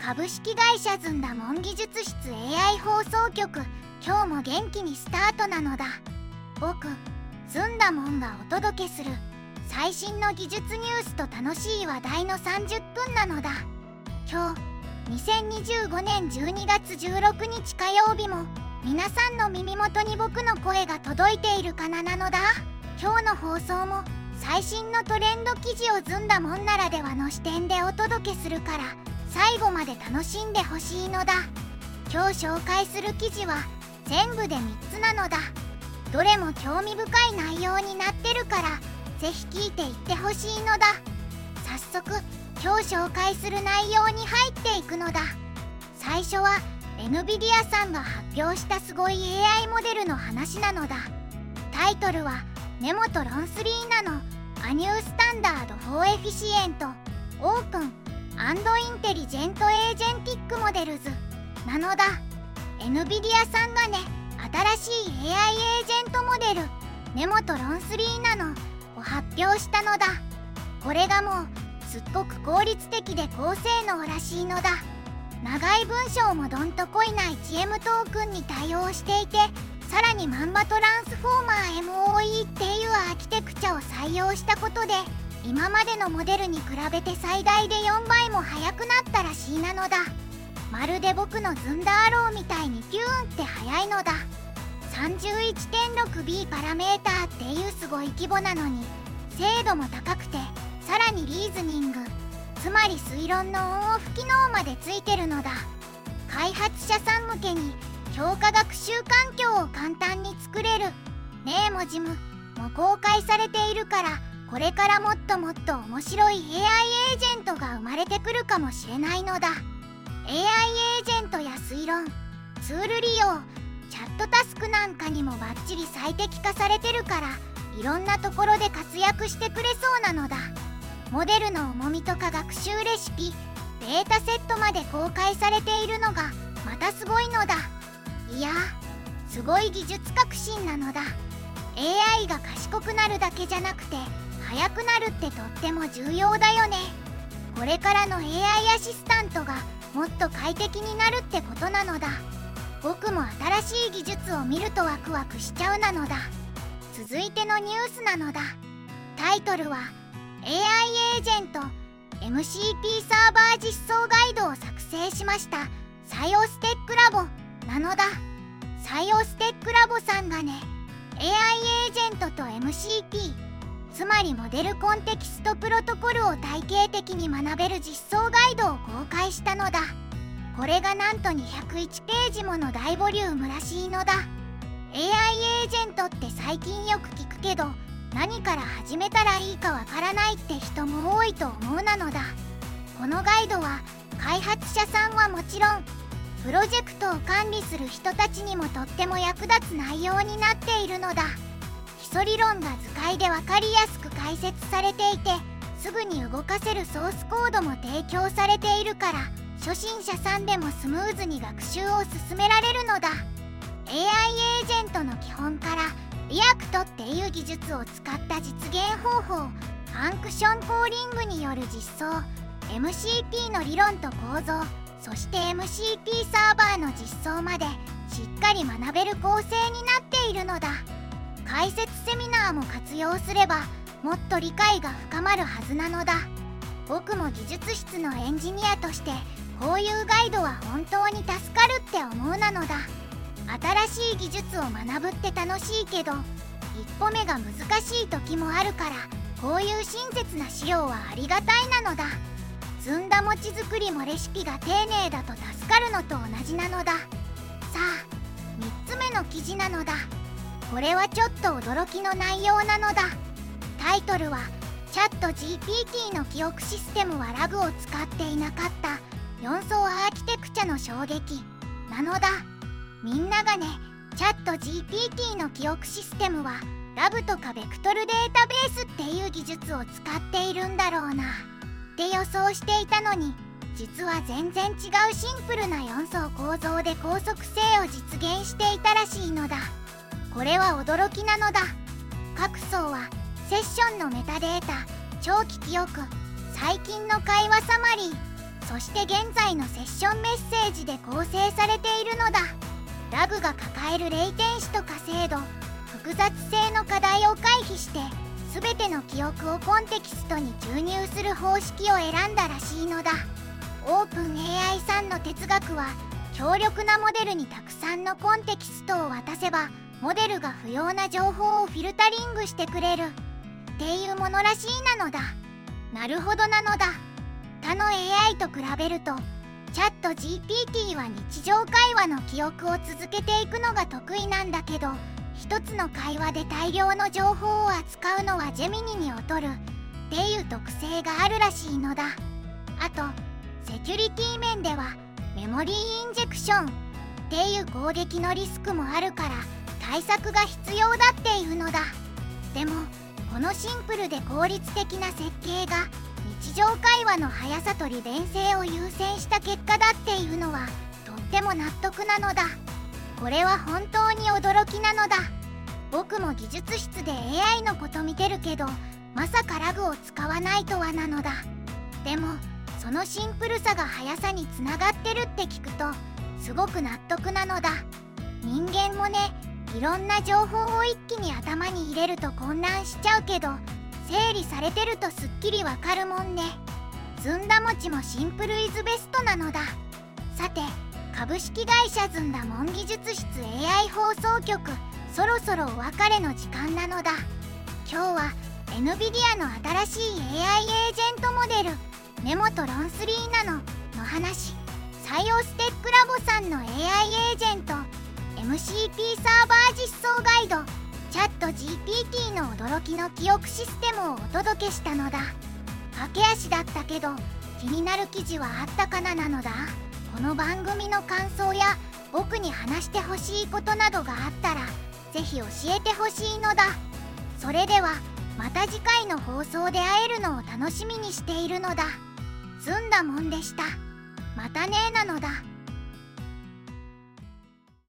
株式会社ずんだもん技術室 AI 放送局、今日も元気にスタートなのだ。僕ずんだもんがお届けする最新の技術ニュースと楽しい話題の30分なのだ。今日2025年12月16日火曜日も皆さんの耳元に僕の声が届いているかなのだ。今日の放送も最新のトレンド記事をずんだもんならではの視点でお届けするから最後まで楽しんでほしいのだ。今日紹介する記事は全部で3つなのだ。どれも興味深い内容になってるからぜひ聞いていってほしいのだ。早速今日紹介する内容に入っていくのだ。最初は NVIDIA さんが発表したすごい AI モデルの話なのだ。タイトルはネモトロン3ナノアニュースタンダードフォーエフィシエントオープン&インテリジェントエージェンティックモデルズなのだ。 NVIDIA さんがね、新しい AI エージェントモデルネモトロン3ナノを発表したのだ。これがもうすっごく効率的で高性能らしいのだ。長い文章もどんとこいな 1M トークンに対応していて、さらにマンバトランスフォーマー MOE っていうアーキテクチャを採用したことで今までのモデルに比べて最大で4倍も速くなったらしいなのだ。まるで僕のズンダーローみたいにピューンって速いのだ。 31.6B パラメーターっていうすごい規模なのに精度も高くて、さらにリーズニング、つまり推論のオンオフ機能までついてるのだ。開発者さん向けに強化学習環境を簡単に作れるネーモジムも公開されているから、これからもっともっと面白い AI エージェントが生まれてくるかもしれないのだ。 AI エージェントや推論、ツール利用、チャットタスクなんかにもバッチリ最適化されてるから、いろんなところで活躍してくれそうなのだ。モデルの重みとか学習レシピ、データセットまで公開されているのがまたすごいのだ。いやー、すごい技術革新なのだ。 AI が賢くなるだけじゃなくて速くなるってとっても重要だよね。これからの AI アシスタントがもっと快適になるってことなのだ。僕も新しい技術を見るとワクワクしちゃうなのだ。続いてのニュースなのだ。タイトルは AI エージェント MCP サーバー実装ガイドを作成しましたサイオステックラボなのだ。サイオステックラボさんがね、 AI エージェントと MCP、 つまりモデルコンテキストプロトコルを体系的に学べる実装ガイドを公開したのだ。これがなんと201ページもの大ボリュームらしいのだ。 AI エージェントって最近よく聞くけど、何から始めたらいいかわからないって人も多いと思うなのだ。このガイドは開発者さんはもちろんプロジェクトを管理する人たちにもとっても役立つ内容になっているのだ。基礎理論が図解で分かりやすく解説されていて、すぐに動かせるソースコードも提供されているから、初心者さんでもスムーズに学習を進められるのだ。 AI エージェントの基本からリアクトっていう技術を使った実現方法、ファンクションコーリングによる実装、 MCP の理論と構造、そして MCP サーバーの実装までしっかり学べる構成になっているのだ。解説セミナーも活用すればもっと理解が深まるはずなのだ。僕も技術室のエンジニアとしてこういうガイドは本当に助かるって思うなのだ。新しい技術を学ぶって楽しいけど一歩目が難しい時もあるから、こういう親切な資料はありがたいなのだ。ずんだ餅作りもレシピが丁寧だと助かるのと同じなのだ。さあ3つ目の記事なのだ。これはちょっと驚きの内容なのだ。タイトルはチャット GPT の記憶システムはラグを使っていなかった4層アーキテクチャの衝撃なのだ。みんながね、チャット GPT の記憶システムはラブとかベクトルデータベースっていう技術を使っているんだろうなって予想していたのに、実は全然違うシンプルな4層構造で高速性を実現していたらしいのだ。これは驚きなのだ。各層はセッションのメタデータ、長期記憶、最近の会話サマリー、 そして現在のセッションメッセージで構成されているのだ。ラグが抱えるレイテンシとか精度、複雑性の課題を回避して全ての記憶をコンテキストに注入する方式を選んだらしいのだ。オープン AI さんの哲学は、強力なモデルにたくさんのコンテキストを渡せばモデルが不要な情報をフィルタリングしてくれるっていうものらしいなのだ。なるほどなのだ。他の AI と比べるとチャット GPT は日常会話の記憶を続けていくのが得意なんだけど、一つの会話で大量の情報を扱うのはジェミニに劣るっていう特性があるらしいのだ。あとセキュリティ面ではメモリーインジェクションっていう攻撃のリスクもあるから対策が必要だっていうのだ。でもこのシンプルで効率的な設計が日常会話の速さと利便性を優先した結果だっていうのはとっても納得なのだ。これは本当に驚きなのだ。僕も技術室で AI のこと見てるけど、まさかラグを使わないとはなのだ。でもそのシンプルさが速さにつながってるって聞くとすごく納得なのだ。人間もね、いろんな情報を一気に頭に入れると混乱しちゃうけど、整理されてるとすっきりわかるもんね。ずんだ餅もシンプルイズベストなのだ。さて、株式会社ずんだもん技術室 AI 放送局、そろそろお別れの時間なのだ。今日は NVIDIA の新しい AI エージェントモデルメモとロンスリーナノの話、サイオステックラボさんの AI エージェント MCP サーバー実装ガイド、チャット GPT の驚きの記憶システムをお届けしたのだ。駆け足だったけど気になる記事はあったかなのだ。この番組の感想や僕に話してほしいことなどがあったらぜひ教えてほしいのだ。それではまた次回の放送で会えるのを楽しみにしているのだ。ずんだもんでした。またねーなのだ。